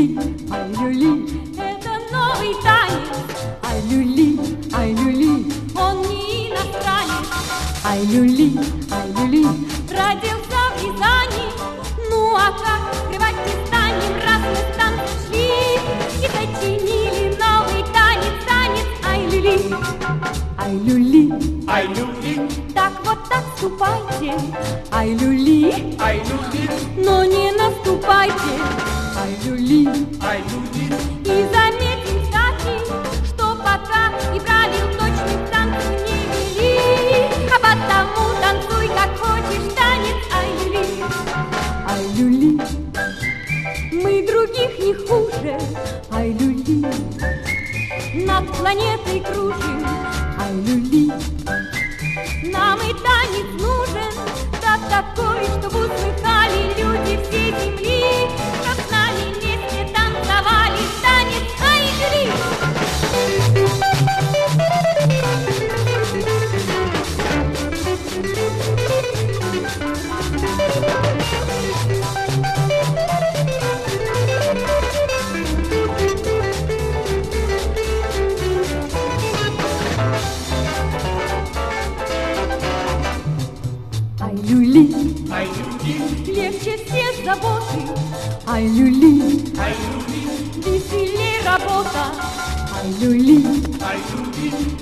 ай люли, это новый танец. Ай люли, он не иностранец. Ай люли, родился в Рязани. Ну а как скрывать не станем, раз мы в танцы шли и сочинили новый танец, ай люли, ай люли, ай люли, так вот так ступайте, ай люли, но не наступайте, ай люли, и заметим, кстати, что пока и правил точных танцев не вели, а потому танцуй как хочешь танец, ай люли, мы других не хуже, ай люли, над планетой кружим, ай люли, нам и танец нужен, да такой, чтобы услыхали люди всей земли, чтоб с нами вместе танцевали танец, ай люли. Ай люли, легче все заботы, ай люли, веселей работа, ай люли,